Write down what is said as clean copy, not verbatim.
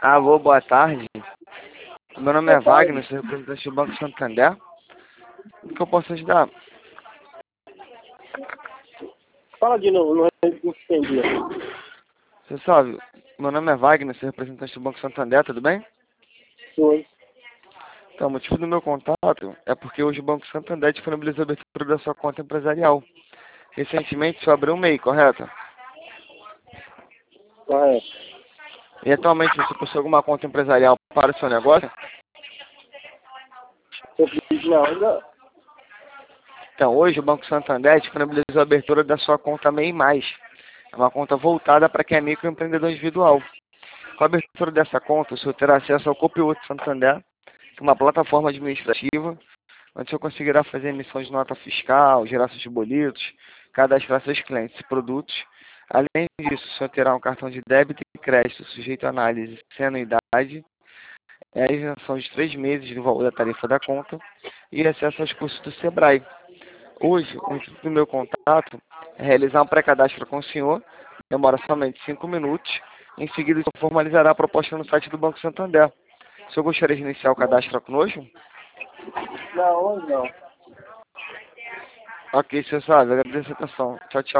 Alô, boa tarde. Meu nome é Boa tarde. Wagner, sou representante do Banco Santander. O que eu posso ajudar? Fala de novo, não entendi. Você sabe, meu nome é Wagner, sou representante do Banco Santander, tudo bem? Oi. Então, o motivo do meu contato é porque hoje o Banco Santander disponibilizou a abertura da sua conta empresarial. Recentemente, só abriu um MEI, correto? Correto. E atualmente você possui alguma conta empresarial para o seu negócio? Eu pedi na onda. Então, hoje o Banco Santander disponibilizou a abertura da sua conta MEI+. É uma conta voltada para quem é microempreendedor individual. Com a abertura dessa conta, o senhor terá acesso ao Copilot Santander, que é uma plataforma administrativa, onde o senhor conseguirá fazer emissão de nota fiscal, gerar seus boletos, cadastrar seus clientes e produtos. Além disso, o senhor terá um cartão de débito e crédito sujeito à análise sem anuidade, a isenção de 3 meses do valor da tarifa da conta e acesso aos cursos do Sebrae. Hoje, o intuito do meu contato é realizar um pré-cadastro com o senhor, demora somente 5 minutos. Em seguida, o senhor formalizará a proposta no site do Banco Santander. O senhor gostaria de iniciar o cadastro conosco? Na onda não. Ok, senhor Sávio, agradeço a atenção. Tchau, tchau.